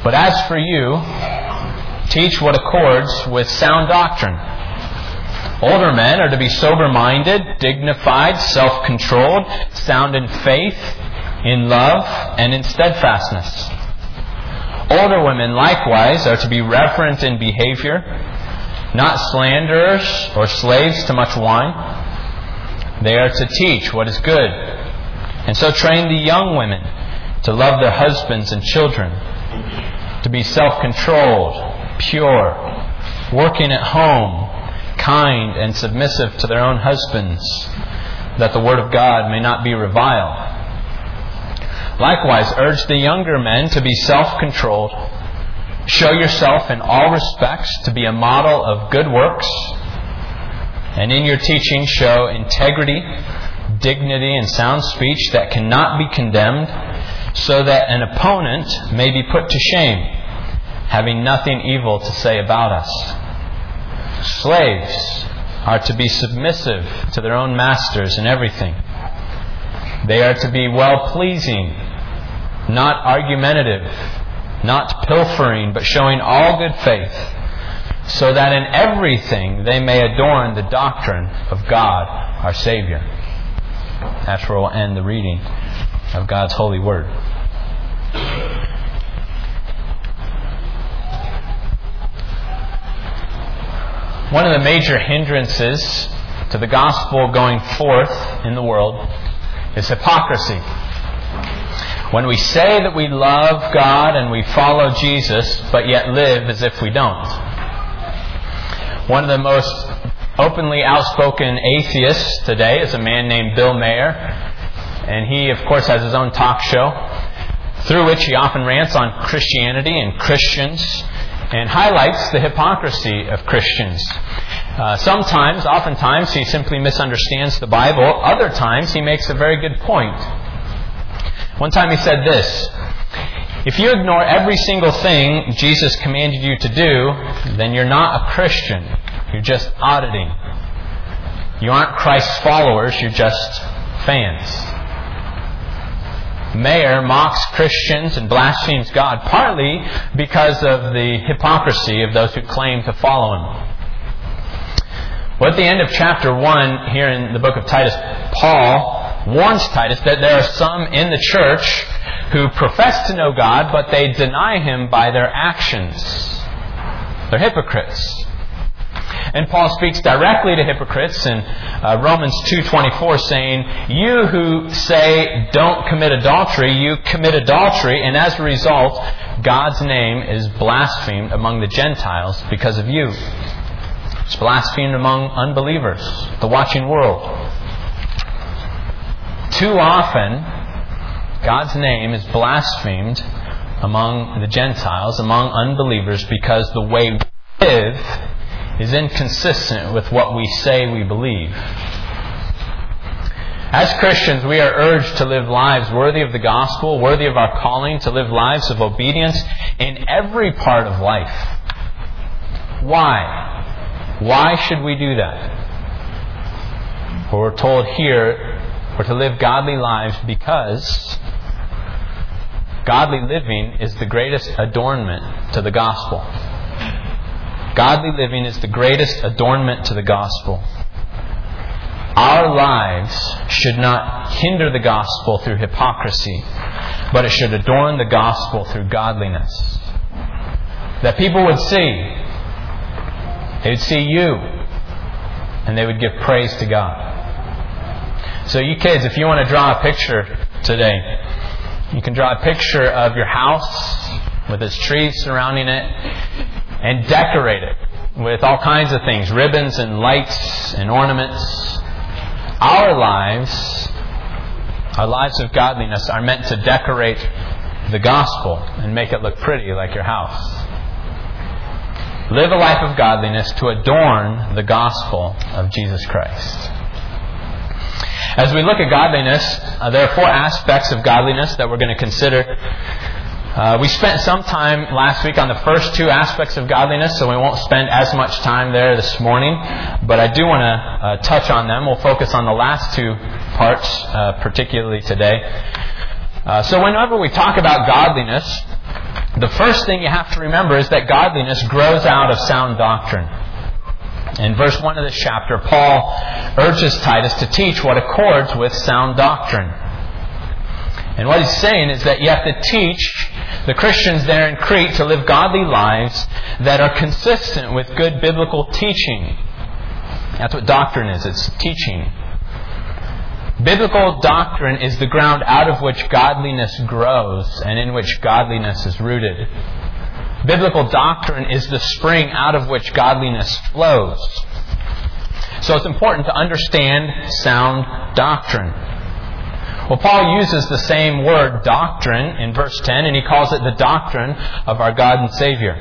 But as for you, teach what accords with sound doctrine. Older men are to be sober-minded, dignified, self-controlled, sound in faith, in love, and in steadfastness. Older women likewise are to be reverent in behavior, not slanderers or slaves to much wine. They are to teach what is good, and so train the young women to love their husbands and children, to be self-controlled, pure, working at home, kind and submissive to their own husbands, that the word of God may not be reviled. Likewise, urge the younger men to be self-controlled. Show yourself in all respects to be a model of good works, and in your teaching show integrity, dignity, and sound speech that cannot be condemned, so that an opponent may be put to shame, having nothing evil to say about us. Slaves are to be submissive to their own masters in everything. They are to be well-pleasing, not argumentative, not pilfering, but showing all good faith, so that in everything they may adorn the doctrine of God our Savior. That's where we'll end the reading of God's holy word. One of the major hindrances to the gospel going forth in the world is hypocrisy. When we say that we love God and we follow Jesus, but yet live as if we don't. One of the most openly outspoken atheists today is a man named Bill Maher. And he, of course, has his own talk show, through which he often rants on Christianity and Christians, and highlights the hypocrisy of Christians. Oftentimes, he simply misunderstands the Bible. Other times, he makes a very good point. One time he said this: if you ignore every single thing Jesus commanded you to do, then you're not a Christian. You're just auditing. You aren't Christ's followers, you're just fans. Maher mocks Christians and blasphemes God, partly because of the hypocrisy of those who claim to follow Him. Well, at the end of chapter 1 here in the book of Titus, Paul warns Titus that there are some in the church who profess to know God, but they deny Him by their actions. They're hypocrites. And Paul speaks directly to hypocrites in Romans 2:24, saying, you who say don't commit adultery, you commit adultery, and as a result, God's name is blasphemed among the Gentiles because of you. It's blasphemed among unbelievers, the watching world. Too often, God's name is blasphemed among the Gentiles, among unbelievers, because the way we live is inconsistent with what we say we believe. As Christians, we are urged to live lives worthy of the gospel, worthy of our calling, to live lives of obedience in every part of life. Why? Why should we do that? Well, we're told here we're to live godly lives because godly living is the greatest adornment to the gospel. Godly living is the greatest adornment to the gospel. Our lives should not hinder the gospel through hypocrisy, but it should adorn the gospel through godliness. That people would see. They would see you, and they would give praise to God. So you kids, if you want to draw a picture today, you can draw a picture of your house with its trees surrounding it, and decorate it with all kinds of things, ribbons and lights and ornaments. Our lives of godliness are meant to decorate the gospel and make it look pretty like your house. Live a life of godliness to adorn the gospel of Jesus Christ. As we look at godliness, there are 4 aspects of godliness that we're going to consider. We spent some time last week on the first 2 aspects of godliness, so we won't spend as much time there this morning. But I do want to touch on them. We'll focus on the last 2 parts, particularly today. So whenever we talk about godliness, The first thing you have to remember is that godliness grows out of sound doctrine. In verse 1 of this chapter, Paul urges Titus to teach what accords with sound doctrine. And what he's saying is that you have to teach the Christians there in Crete to live godly lives that are consistent with good biblical teaching. That's what doctrine is. It's teaching. Biblical doctrine is the ground out of which godliness grows and in which godliness is rooted. Biblical doctrine is the spring out of which godliness flows. So it's important to understand sound doctrine. Well, Paul uses the same word, doctrine, in verse 10, and he calls it the doctrine of our God and Savior.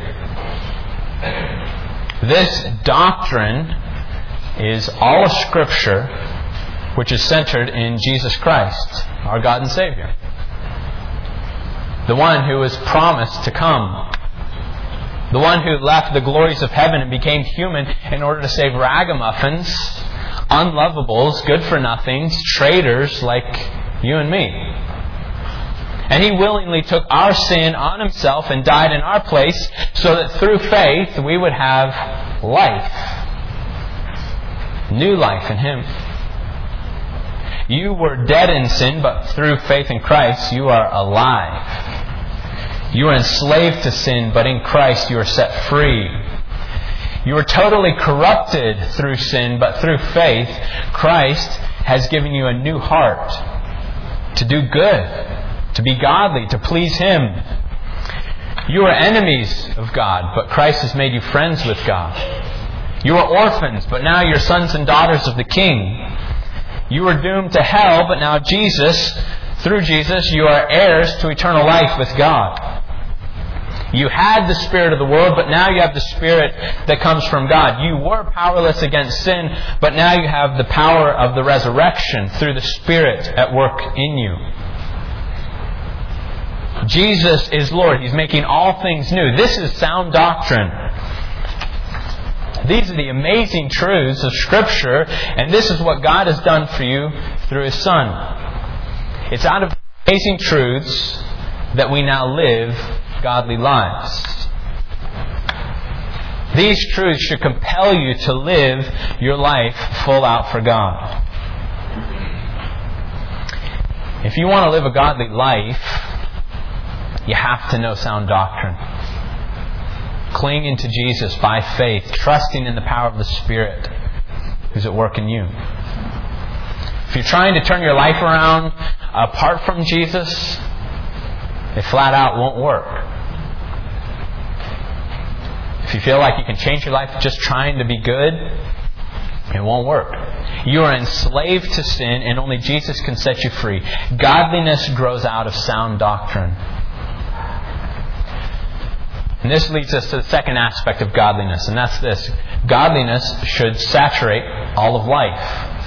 This doctrine is all of Scripture, which is centered in Jesus Christ, our God and Savior. The one who was promised to come. The one who left the glories of heaven and became human in order to save ragamuffins, unlovables, good-for-nothings, traitors like you and me. And He willingly took our sin on Himself and died in our place so that through faith we would have life. New life in Him. You were dead in sin, but through faith in Christ you are alive. You are enslaved to sin, but in Christ you are set free. You were totally corrupted through sin, but through faith, Christ has given you a new heart to do good, to be godly, to please Him. You are enemies of God, but Christ has made you friends with God. You are orphans, but now you're sons and daughters of the King. You were doomed to hell, but now through Jesus, you are heirs to eternal life with God. You had the spirit of the world, but now you have the Spirit that comes from God. You were powerless against sin, but now you have the power of the resurrection through the Spirit at work in you. Jesus is Lord. He's making all things new. This is sound doctrine. These are the amazing truths of Scripture, and this is what God has done for you through His Son. It's out of amazing truths that we now live godly lives. These truths should compel you to live your life full out for God. If you want to live a godly life, you have to know sound doctrine. Clinging to Jesus by faith, trusting in the power of the Spirit who's at work in you. If you're trying to turn your life around apart from Jesus, it flat out won't work. If you feel like you can change your life just trying to be good, it won't work. You are enslaved to sin and only Jesus can set you free. Godliness grows out of sound doctrine. And this leads us to the second aspect of godliness, and that's this. Godliness should saturate all of life.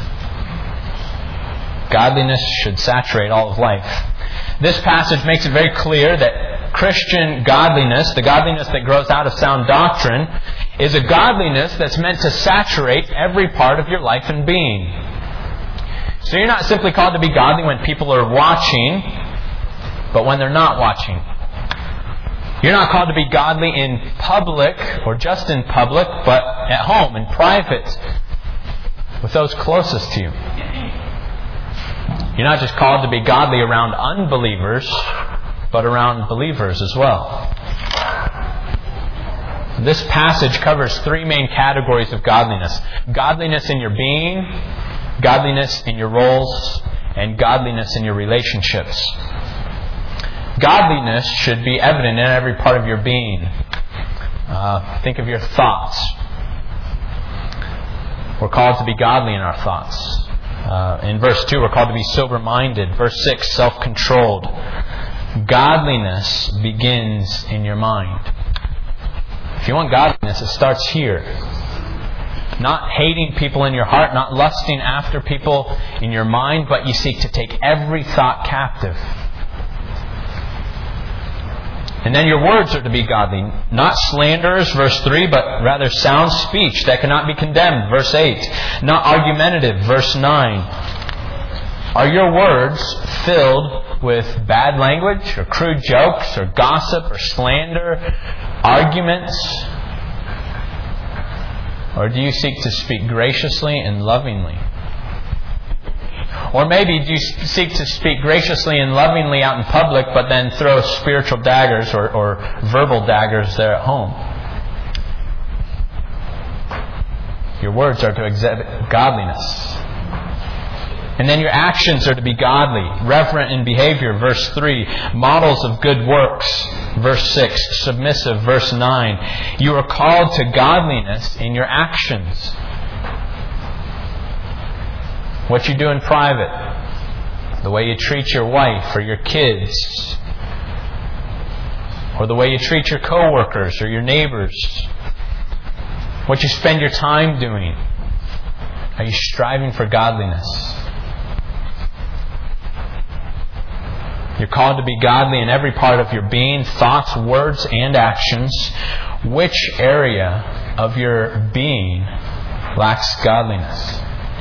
Godliness should saturate all of life. This passage makes it very clear that Christian godliness, the godliness that grows out of sound doctrine, is a godliness that's meant to saturate every part of your life and being. So you're not simply called to be godly when people are watching, but when they're not watching. You're not called to be godly in public, or just in public, but at home, in private, with those closest to you. You're not just called to be godly around unbelievers, but around believers as well. This passage covers three main categories of godliness. Godliness in your being, godliness in your roles, and godliness in your relationships. Godliness should be evident in every part of your being. Think of your thoughts. We're called to be godly in our thoughts. In verse 2, we're called to be sober-minded. Verse 6, self-controlled. Godliness begins in your mind. If you want godliness, it starts here. Not hating people in your heart, not lusting after people in your mind, but you seek to take every thought captive. And then your words are to be godly. Not slanderers, verse 3, but rather sound speech that cannot be condemned, verse 8. Not argumentative, verse 9. Are your words filled with bad language or crude jokes or gossip or slander, arguments? Or do you seek to speak graciously and lovingly? Or maybe do you seek to speak graciously and lovingly out in public, but then throw spiritual daggers or verbal daggers there at home? Your words are to exhibit godliness. And then your actions are to be godly, reverent in behavior, verse 3. Models of good works, verse 6. Submissive, verse 9. You are called to godliness in your actions. What you do in private, the way you treat your wife or your kids, or the way you treat your coworkers or your neighbors, what you spend your time doing. Are you striving for godliness? You're called to be godly in every part of your being, thoughts, words, and actions. Which area of your being lacks godliness?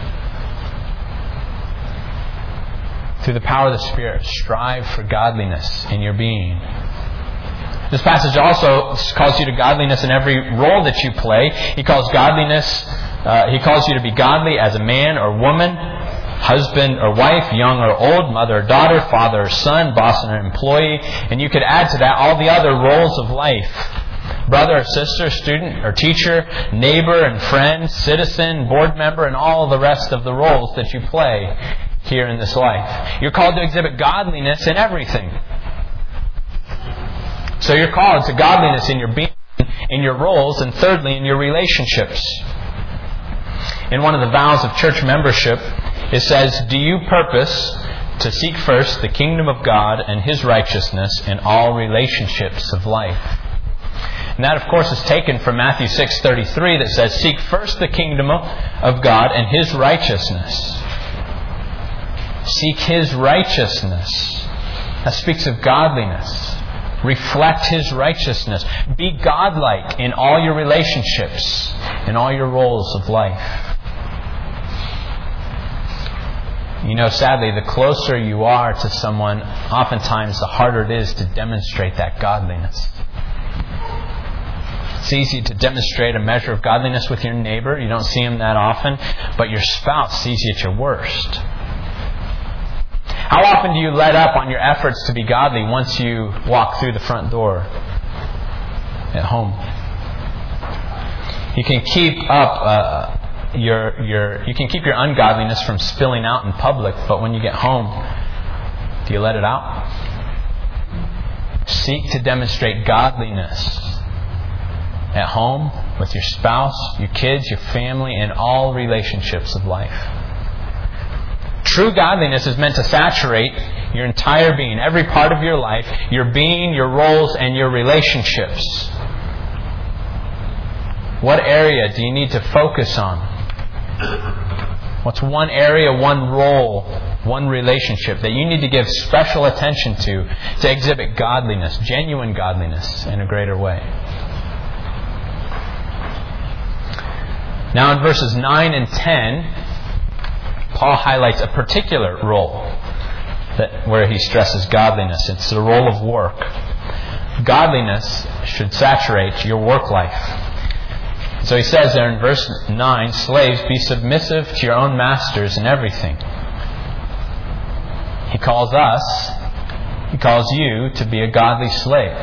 Through the power of the Spirit, strive for godliness in your being. This passage also calls you to godliness in every role that you play. He calls you to be godly as a man or woman, husband or wife, young or old, mother or daughter, father or son, boss or employee. And you could add to that all the other roles of life. Brother or sister, student or teacher, neighbor and friend, citizen, board member, and all the rest of the roles that you play here in this life. You're called to exhibit godliness in everything. So you're called to godliness in your being, in your roles, and thirdly, in your relationships. In one of the vows of church membership, it says, do you purpose to seek first the kingdom of God and His righteousness in all relationships of life? And that, of course, is taken from Matthew 6:33 that says, seek first the kingdom of God and His righteousness. Seek His righteousness. That speaks of godliness. Reflect His righteousness. Be godlike in all your relationships, in all your roles of life. You know, sadly, the closer you are to someone, oftentimes the harder it is to demonstrate that godliness. It's easy to demonstrate a measure of godliness with your neighbor. You don't see him that often, but your spouse sees you at your worst. How often do you let up on your efforts to be godly once you walk through the front door at home? You can keep up you can keep your ungodliness from spilling out in public, but when you get home, do you let it out? Seek to demonstrate godliness at home, with your spouse, your kids, your family, and all relationships of life. True godliness is meant to saturate your entire being, every part of your life, your being, your roles, and your relationships. What area do you need to focus on? What's one area, one role, one relationship that you need to give special attention to exhibit godliness, genuine godliness, in a greater way? Now in verses 9 and 10, Paul highlights a particular role where he stresses godliness. It's the role of work. Godliness should saturate your work life. So he says there in verse 9, slaves, be submissive to your own masters in everything. He calls you to be a godly slave.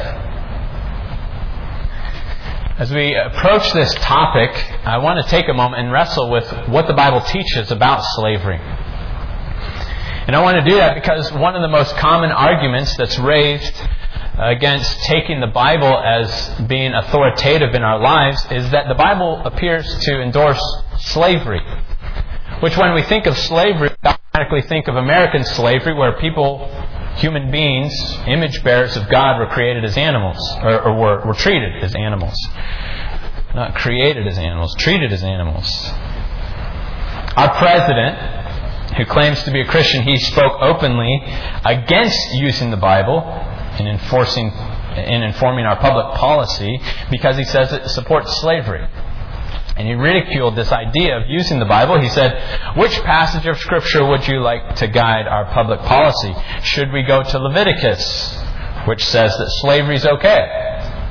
As we approach this topic, I want to take a moment and wrestle with what the Bible teaches about slavery. And I want to do that because one of the most common arguments that's raised against taking the Bible as being authoritative in our lives is that the Bible appears to endorse slavery. Which when we think of slavery, we automatically think of American slavery, where people, human beings, image bearers of God, were created as animals, or were treated as animals. Not created as animals, treated as animals. Our president, who claims to be a Christian, he spoke openly against using the Bible in informing our public policy because he says it supports slavery. And he ridiculed this idea of using the Bible. He said, which passage of Scripture would you like to guide our public policy? Should we go to Leviticus, which says that slavery is okay?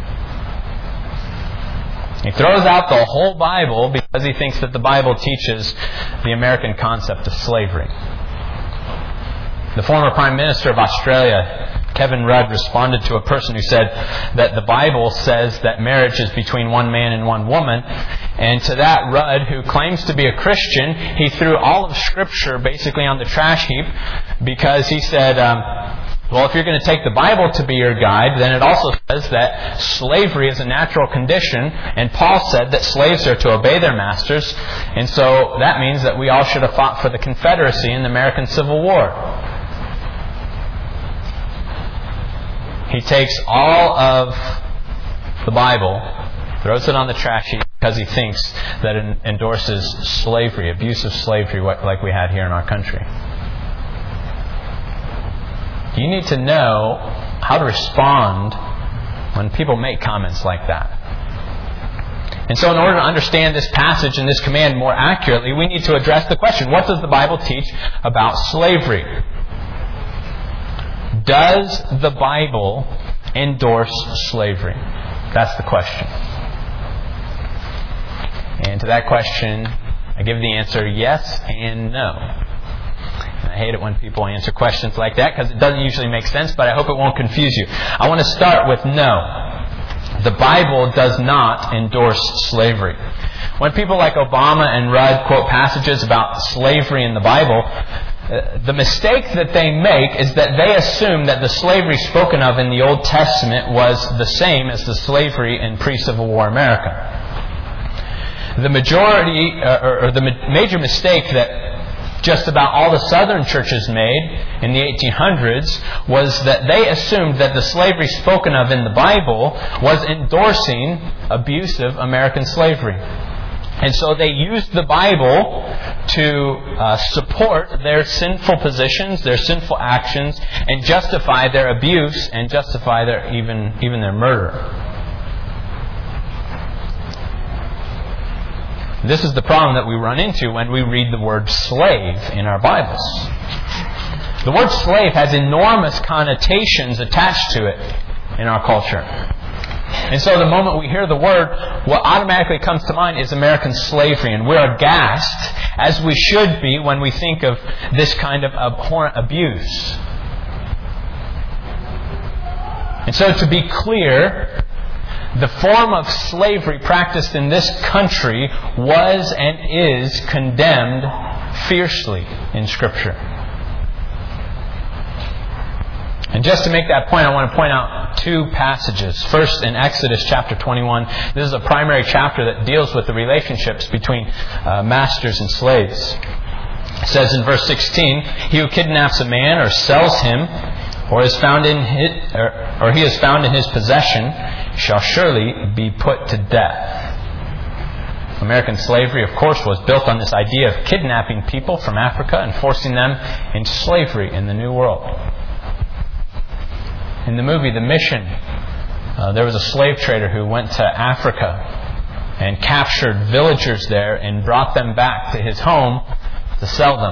He throws out the whole Bible because he thinks that the Bible teaches the American concept of slavery. The former Prime Minister of Australia, Kevin Rudd, responded to a person who said that the Bible says that marriage is between one man and one woman. And to that, Rudd, who claims to be a Christian, he threw all of Scripture basically on the trash heap because he said, well, if you're going to take the Bible to be your guide, then it also says that slavery is a natural condition, and Paul said that slaves are to obey their masters, and so that means that we all should have fought for the Confederacy in the American Civil War. He takes all of the Bible, throws it on the trash heap because he thinks that it endorses slavery, abusive slavery like we had here in our country. You need to know how to respond when people make comments like that. And so in order to understand this passage and this command more accurately, we need to address the question, what does the Bible teach about slavery? Does the Bible endorse slavery? That's the question. And to that question, I give the answer yes and no. I hate it when people answer questions like that because it doesn't usually make sense, but I hope it won't confuse you. I want to start with no. The Bible does not endorse slavery. When people like Obama and Rudd quote passages about slavery in the Bible, the mistake that they make is that they assume that the slavery spoken of in the Old Testament was the same as the slavery in pre-Civil War America. The majority, or the major mistake that just about all the Southern churches made in the 1800s was that they assumed that the slavery spoken of in the Bible was endorsing abusive American slavery. And so they used the Bible to support their sinful positions, their sinful actions, and justify their abuse and justify their even their murder. This is the problem that we run into when we read the word slave in our Bibles. The word slave has enormous connotations attached to it in our culture. And so the moment we hear the word, what automatically comes to mind is American slavery. And we're aghast, as we should be, when we think of this kind of abhorrent abuse. And so to be clear, the form of slavery practiced in this country was and is condemned fiercely in Scripture. And just to make that point, I want to point out two passages. First, in Exodus chapter 21, this is a primary chapter that deals with the relationships between masters and slaves. It says in verse 16, "He who kidnaps a man or sells him, or he is found in his possession, shall surely be put to death." American slavery, of course, was built on this idea of kidnapping people from Africa and forcing them into slavery in the New World. In the movie The Mission, there was a slave trader who went to Africa and captured villagers there and brought them back to his home to sell them.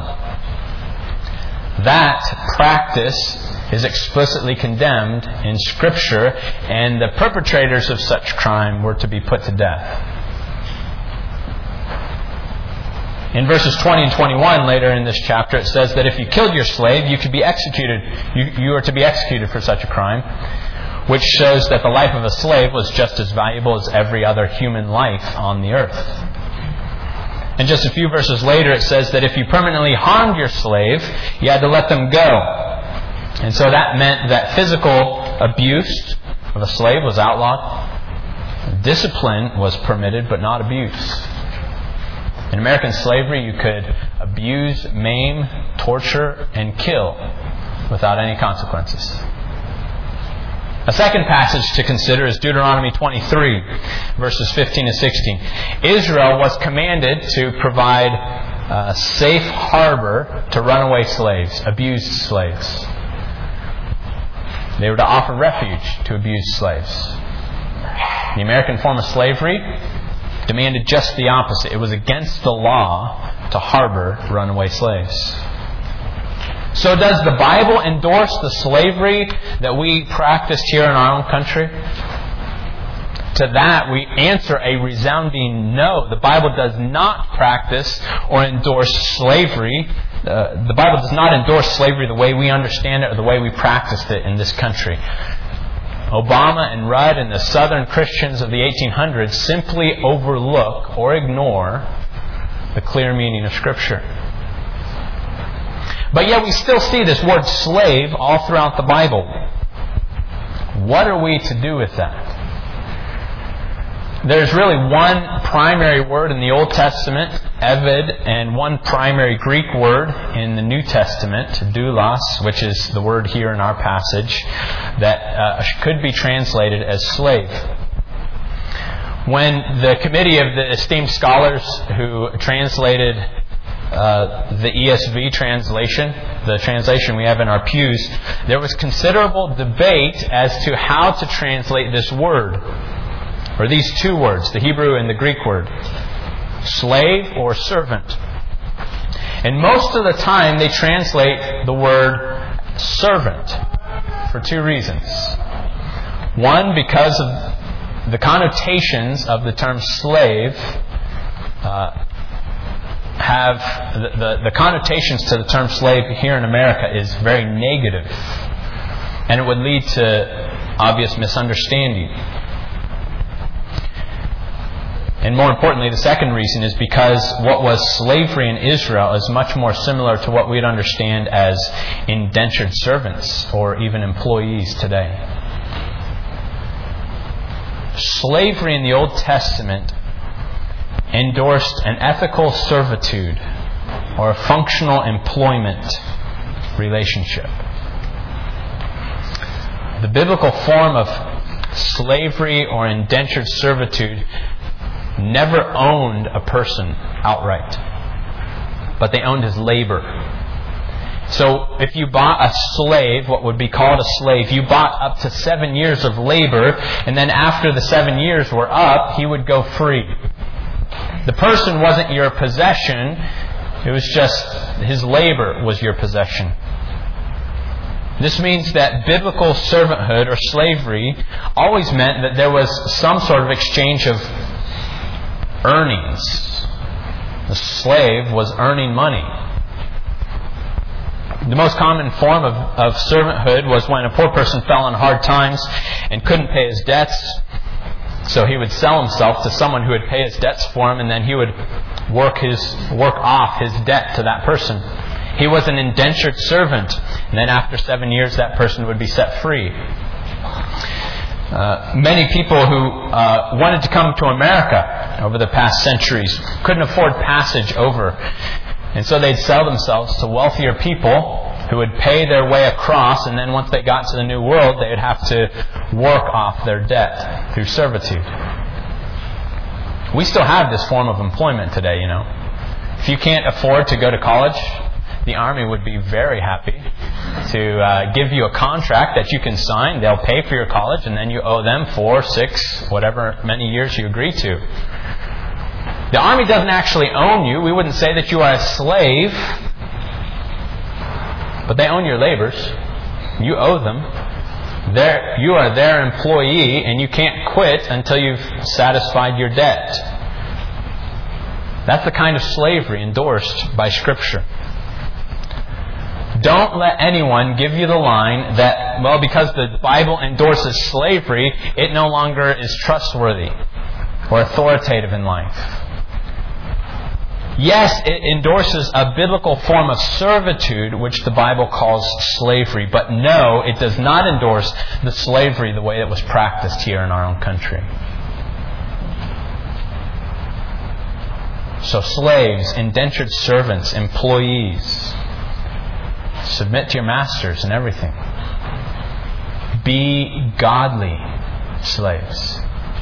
That practice is explicitly condemned in Scripture, and the perpetrators of such crime were to be put to death. In verses 20 and 21 later in this chapter, it says that if you killed your slave, you could be executed. You are to be executed for such a crime, which shows that the life of a slave was just as valuable as every other human life on the earth. And just a few verses later, it says that if you permanently harmed your slave, you had to let them go. And so that meant that physical abuse of a slave was outlawed. Discipline was permitted, but not abuse. In American slavery, you could abuse, maim, torture, and kill without any consequences. A second passage to consider is Deuteronomy 23, verses 15 and 16. Israel was commanded to provide a safe harbor to runaway slaves, abused slaves. They were to offer refuge to abused slaves. The American form of slavery demanded just the opposite. It was against the law to harbor runaway slaves. So does the Bible endorse the slavery that we practiced here in our own country? To that we answer a resounding no. The Bible does not practice or endorse slavery. The Bible does not endorse slavery the way we understand it or the way we practiced it in this country. Obama and Rudd and the Southern Christians of the 1800s simply overlook or ignore the clear meaning of Scripture. But yet we still see this word slave all throughout the Bible. What are we to do with that? There's really one primary word in the Old Testament, eved, and one primary Greek word in the New Testament, doulos, which is the word here in our passage, that could be translated as slave. When the committee of the esteemed scholars who translated the ESV translation, the translation we have in our pews, there was considerable debate as to how to translate this word, or these two words, the Hebrew and the Greek word, slave or servant. And most of the time they translate the word servant for two reasons. One, because of the connotations of the term slave the connotations to the term slave here in America is very negative, and it would lead to obvious misunderstanding. And more importantly, the second reason is because what was slavery in Israel is much more similar to what we'd understand as indentured servants or even employees today. Slavery in the Old Testament endorsed an ethical servitude or a functional employment relationship. The biblical form of slavery or indentured servitude never owned a person outright, but they owned his labor. So if you bought a slave, what would be called a slave, you bought up to 7 years of labor, and then after the 7 years were up, he would go free. The person wasn't your possession, it was just his labor was your possession. This means that biblical servanthood or slavery always meant that there was some sort of exchange of earnings. The slave was earning money. The most common form of servanthood was when a poor person fell in hard times and couldn't pay his debts. So he would sell himself to someone who would pay his debts for him, and then he would work off his debt to that person. He was an indentured servant, and then after 7 years that person would be set free. Many people who wanted to come to America over the past centuries couldn't afford passage over, and so they'd sell themselves to wealthier people who would pay their way across, and then once they got to the New World, they would have to work off their debt through servitude. We still have this form of employment today, you know. If you can't afford to go to college, the Army would be very happy to give you a contract that you can sign. They'll pay for your college, and then you owe them 4, 6, whatever many years you agree to. The Army doesn't actually own you. We wouldn't say that you are a slave, but they own your labors. You owe them. You are their employee, and you can't quit until you've satisfied your debt. That's the kind of slavery endorsed by Scripture. Don't let anyone give you the line that, well, because the Bible endorses slavery, it no longer is trustworthy or authoritative in life. Yes, it endorses a biblical form of servitude, which the Bible calls slavery. But no, it does not endorse the slavery the way it was practiced here in our own country. So slaves, indentured servants, employees, submit to your masters and everything. Be godly slaves.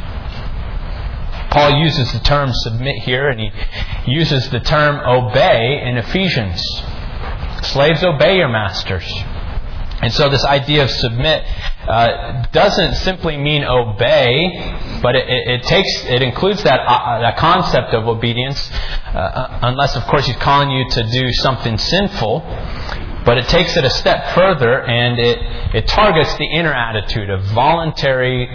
Paul uses the term submit here, and he uses the term obey in Ephesians. Slaves, obey your masters. And so this idea of submit doesn't simply mean obey, But it includes that concept of obedience, unless of course He's calling you to do something sinful. But it takes it a step further, and it targets the inner attitude of voluntary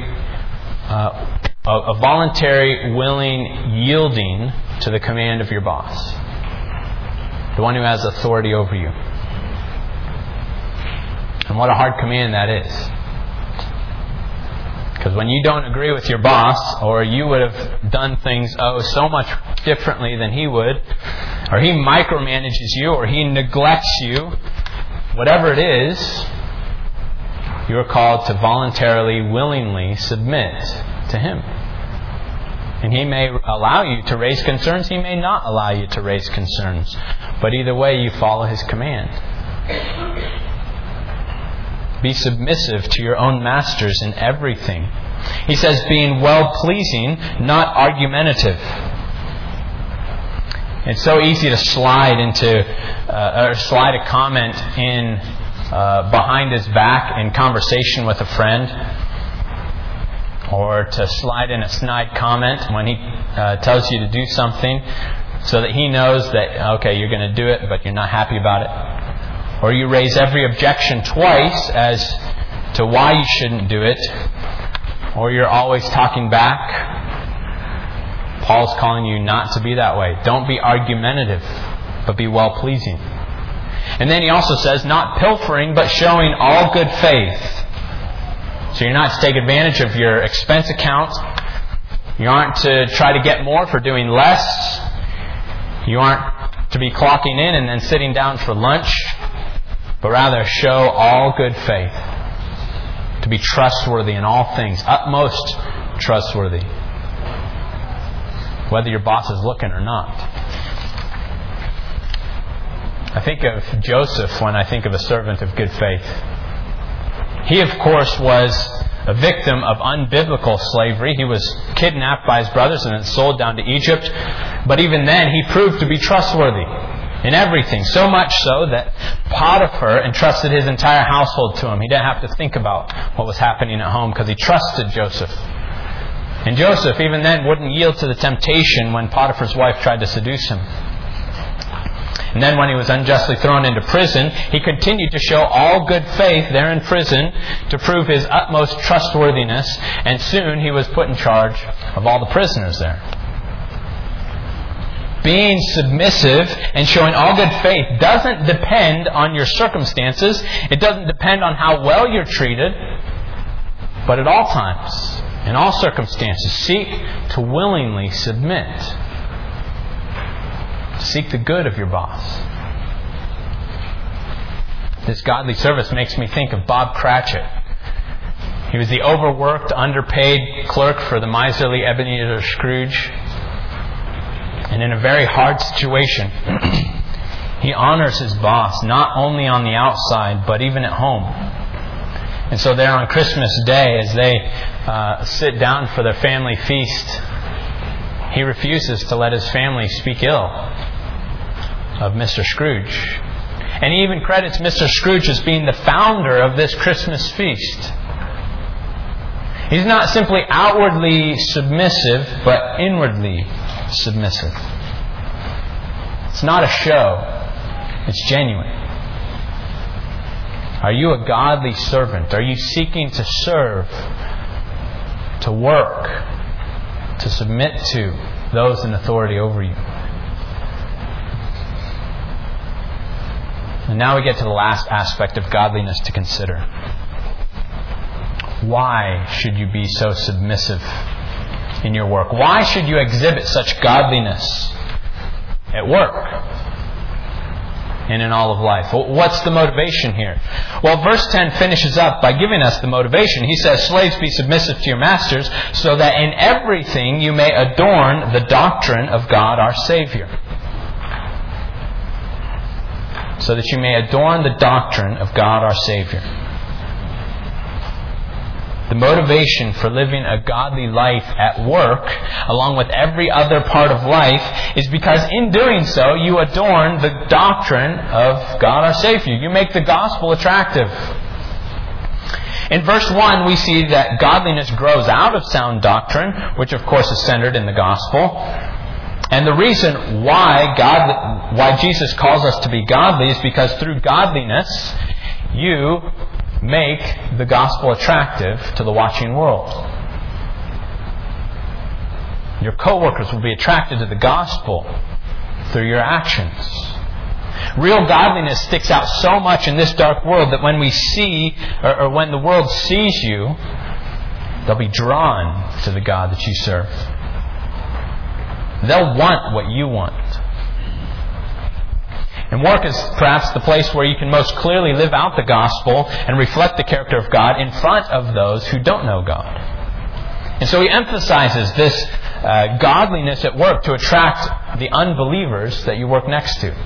willing yielding to the command of your boss, the one who has authority over you. And what a hard command that is. Because when you don't agree with your boss, or you would have done things so much differently than he would, or he micromanages you, or he neglects you, whatever it is, you are called to voluntarily, willingly submit to him. And he may allow you to raise concerns, he may not allow you to raise concerns. But either way, you follow his command. Be submissive to your own masters in everything. He says being well-pleasing, not argumentative. It's so easy to slide a comment in behind his back in conversation with a friend, or to slide in a snide comment when he tells you to do something, so that he knows that, okay, you're going to do it, but you're not happy about it. Or you raise every objection twice as to why you shouldn't do it. Or you're always talking back. Paul's calling you not to be that way. Don't be argumentative, but be well-pleasing. And then he also says, not pilfering, but showing all good faith. So you're not to take advantage of your expense account. You aren't to try to get more for doing less. You aren't to be clocking in and then sitting down for lunch. But rather show all good faith. To be trustworthy in all things. Utmost trustworthy. Whether your boss is looking or not. I think of Joseph when I think of a servant of good faith. He, of course, was a victim of unbiblical slavery. He was kidnapped by his brothers and then sold down to Egypt. But even then, he proved to be trustworthy in everything. So much so that Potiphar entrusted his entire household to him. He didn't have to think about what was happening at home because he trusted Joseph. And Joseph, even then, wouldn't yield to the temptation when Potiphar's wife tried to seduce him. And then when he was unjustly thrown into prison, he continued to show all good faith there in prison to prove his utmost trustworthiness. And soon he was put in charge of all the prisoners there. Being submissive and showing all good faith doesn't depend on your circumstances. It doesn't depend on how well you're treated. But at all times, in all circumstances, seek to willingly submit. Seek the good of your boss. This godly service makes me think of Bob Cratchit. He was the overworked, underpaid clerk for the miserly Ebenezer Scrooge. And in a very hard situation, he honors his boss, not only on the outside, but even at home. And so there on Christmas Day, as they sit down for their family feast, he refuses to let his family speak ill of Mr. Scrooge. And he even credits Mr. Scrooge as being the founder of this Christmas feast. He's not simply outwardly submissive, but inwardly submissive. It's not a show. It's genuine. Are you a godly servant? Are you seeking to serve, to work, to submit to those in authority over you? And now we get to the last aspect of godliness to consider. Why should you be so submissive in your work? Why should you exhibit such godliness at work and in all of life? What's the motivation here? Well, verse 10 finishes up by giving us the motivation. He says, slaves, be submissive to your masters, so that in everything you may adorn the doctrine of God our Savior. So that you may adorn the doctrine of God our Savior. The motivation for living a godly life at work, along with every other part of life, is because in doing so, you adorn the doctrine of God our Savior. You make the gospel attractive. In verse 1, we see that godliness grows out of sound doctrine, which of course is centered in the gospel. And the reason why Jesus calls us to be godly is because through godliness, you make the gospel attractive to the watching world. Your co-workers will be attracted to the gospel through your actions. Real godliness sticks out so much in this dark world that when we see, or when the world sees you, they'll be drawn to the God that you serve. They'll want what you want. And work is perhaps the place where you can most clearly live out the gospel and reflect the character of God in front of those who don't know God. And so he emphasizes this godliness at work to attract the unbelievers that you work next to.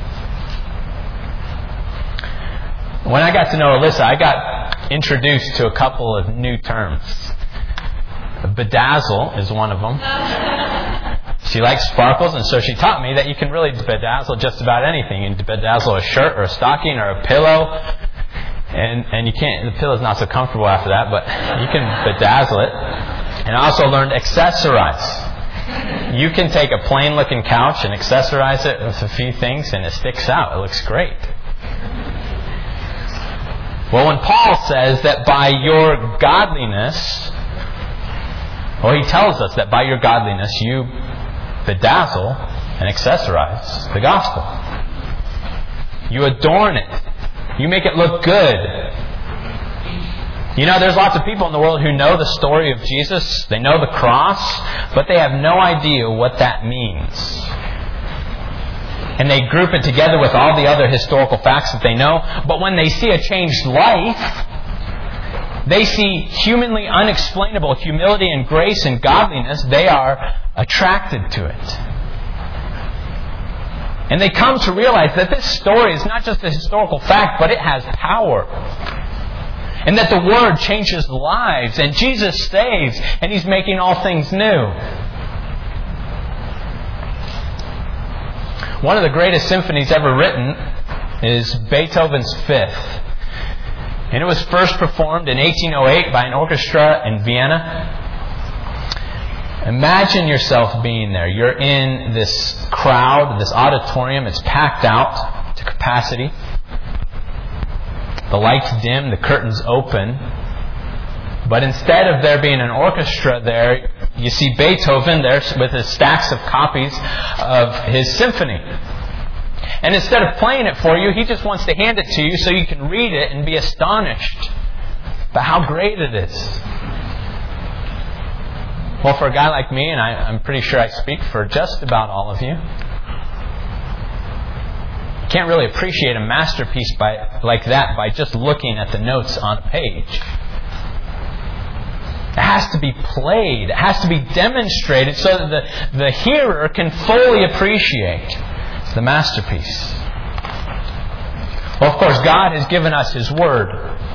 When I got to know Alyssa, I got introduced to a couple of new terms. Bedazzle is one of them. She likes sparkles, and so she taught me that you can really bedazzle just about anything. You can bedazzle a shirt or a stocking or a pillow. And you can't, the pillow's not so comfortable after that, but you can bedazzle it. And I also learned accessorize. You can take a plain looking couch and accessorize it with a few things and it sticks out. It looks great. Well, when Paul says that by your godliness, or he tells us that by your godliness you bedazzle and accessorize the gospel. You adorn it. You make it look good. You know, there's lots of people in the world who know the story of Jesus. They know the cross, but they have no idea what that means. And they group it together with all the other historical facts that they know. But when they see a changed life, they see humanly unexplainable humility and grace and godliness. They are attracted to it. And they come to realize that this story is not just a historical fact, but it has power. And that the Word changes lives, and Jesus saves, and He's making all things new. One of the greatest symphonies ever written is Beethoven's Fifth. And it was first performed in 1808 by an orchestra in Vienna. Imagine yourself being there. You're in this crowd, this auditorium. It's packed out to capacity. The lights dim, the curtains open. But instead of there being an orchestra there, you see Beethoven there with his stacks of copies of his symphony. And instead of playing it for you, he just wants to hand it to you so you can read it and be astonished by how great it is. Well, for a guy like me, and I'm pretty sure I speak for just about all of you, you can't really appreciate a masterpiece like that by just looking at the notes on a page. It has to be played. It has to be demonstrated so that the hearer can fully appreciate the masterpiece. Well, of course, God has given us His Word.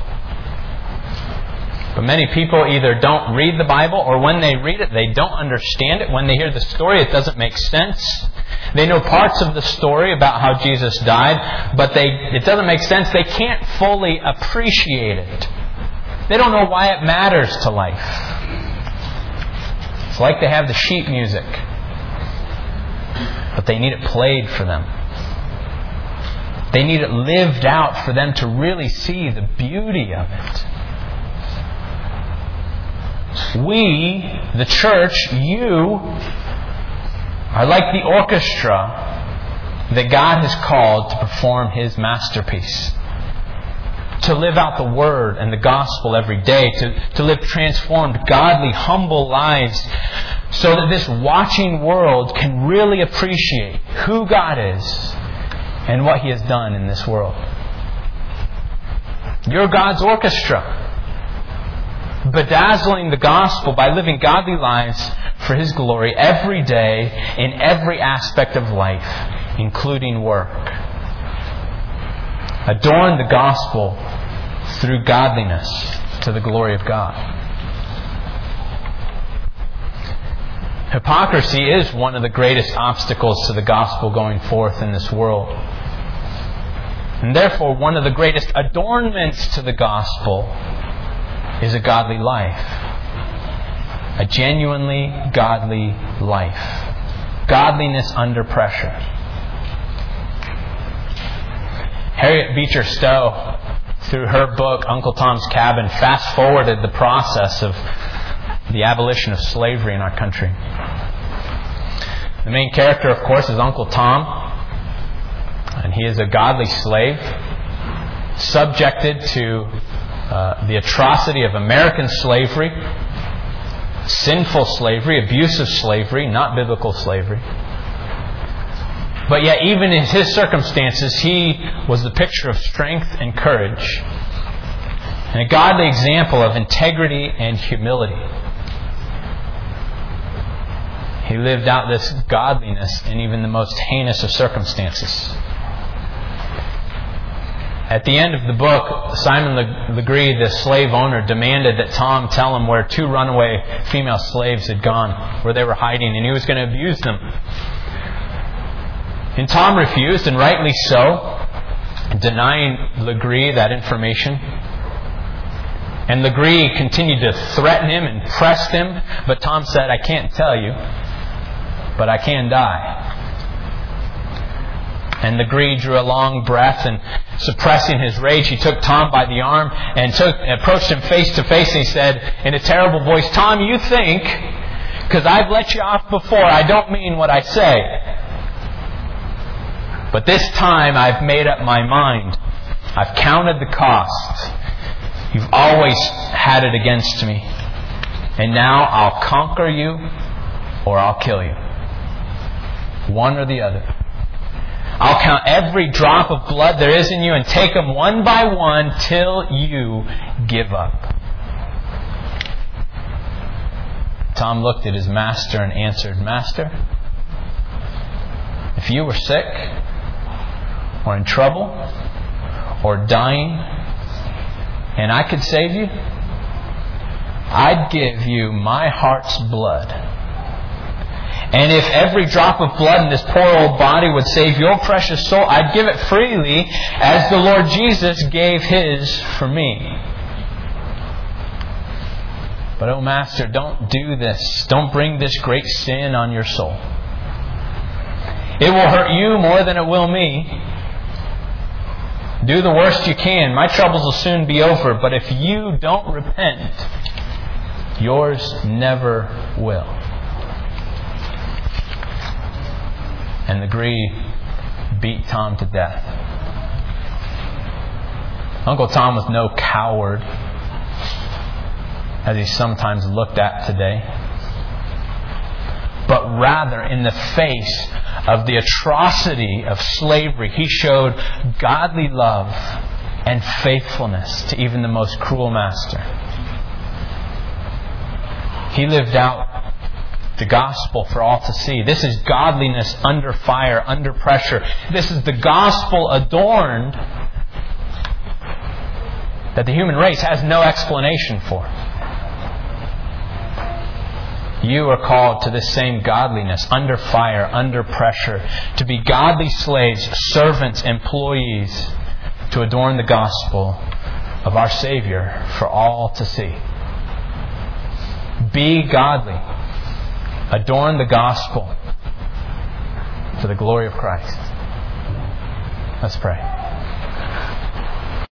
But many people either don't read the Bible, or when they read it, they don't understand it. When they hear the story, it doesn't make sense. They know parts of the story about how Jesus died, but it doesn't make sense. They can't fully appreciate it. They don't know why it matters to life. It's like they have the sheet music, but they need it played for them. They need it lived out for them to really see the beauty of it. We, the church, you, are like the orchestra that God has called to perform His masterpiece. To live out the Word and the Gospel every day. To live transformed, godly, humble lives. So that this watching world can really appreciate who God is and what He has done in this world. You're God's orchestra. Bedazzling the gospel by living godly lives for His glory every day in every aspect of life, including work. Adorn the gospel through godliness to the glory of God. Hypocrisy is one of the greatest obstacles to the gospel going forth in this world. And therefore, one of the greatest adornments to the gospel is a godly life. A genuinely godly life. Godliness under pressure. Harriet Beecher Stowe, through her book, Uncle Tom's Cabin, fast-forwarded the process of the abolition of slavery in our country. The main character, of course, is Uncle Tom, and he is a godly slave, subjected to the atrocity of American slavery, sinful slavery, abusive slavery, not biblical slavery. But yet, even in his circumstances, he was the picture of strength and courage, and a godly example of integrity and humility. He lived out this godliness in even the most heinous of circumstances. At the end of the book, Simon Legree, the slave owner, demanded that Tom tell him where 2 runaway female slaves had gone, where they were hiding, and he was going to abuse them. And Tom refused, and rightly so, denying Legree that information. And Legree continued to threaten him and press him, but Tom said, "I can't tell you, but I can die." And Legree drew a long breath, and suppressing his rage, he took Tom by the arm and approached him face to face, and he said in a terrible voice, "Tom, you think, because I've let you off before, I don't mean what I say. But this time I've made up my mind. I've counted the cost. You've always had it against me. And now I'll conquer you or I'll kill you. One or the other. I'll count every drop of blood there is in you and take them one by one till you give up." Tom looked at his master and answered, "Master, if you were sick or in trouble or dying and I could save you, I'd give you my heart's blood. And if every drop of blood in this poor old body would save your precious soul, I'd give it freely as the Lord Jesus gave His for me. But, oh Master, don't do this. Don't bring this great sin on your soul. It will hurt you more than it will me. Do the worst you can. My troubles will soon be over. But if you don't repent, yours never will." And Legree beat Tom to death. Uncle Tom was no coward, as he's sometimes looked at today, but rather in the face of the atrocity of slavery, he showed godly love and faithfulness to even the most cruel master. He lived out the gospel for all to see. This is godliness under fire, under pressure. This is the gospel adorned that the human race has no explanation for. You are called to this same godliness, under fire, under pressure, to be godly slaves, servants, employees, to adorn the gospel of our Savior for all to see. Be godly. Adorn the gospel to the glory of Christ. Let's pray.